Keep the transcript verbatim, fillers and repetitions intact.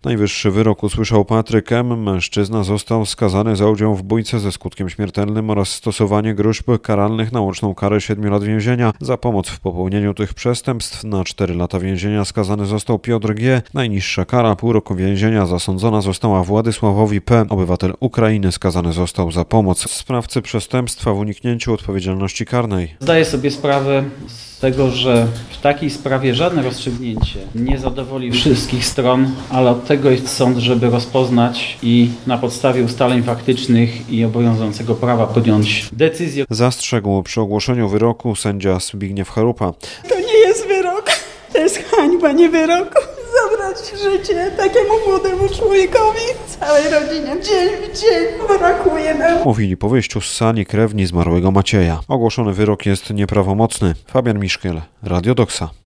Najwyższy wyrok usłyszał Patryk M. Mężczyzna został skazany za udział w bójce ze skutkiem śmiertelnym oraz stosowanie gróźb karalnych na łączną karę siedmiu lat więzienia. Za pomoc w popełnieniu tych przestępstw na cztery lata więzienia skazany został Piotr G. Najniższa kara, pół roku więzienia, zasądzona została Władysławowi P. Obywatel Ukrainy skazany został za pomoc sprawcy przestępstwa w uniknięciu odpowiedzialności karnej. Zdaję sobie sprawę z tego, że w takiej sprawie żadne rozstrzygnięcie nie zadowoli wszystkich stron, ale od tego jest sąd, żeby rozpoznać i na podstawie ustaleń faktycznych i obowiązującego prawa podjąć decyzję. Zastrzegł przy ogłoszeniu wyroku sędzia Zbigniew Charupa. To nie jest wyrok, to jest hańba, nie wyrok. Zabrać życie takiemu młodemu człowiekowi, całej rodzinie, dzień w dzień brakuje nam. Mówili po wyjściu z sali krewni zmarłego Macieja. Ogłoszony wyrok jest nieprawomocny. Fabian Miszkiel, Radio Doksa.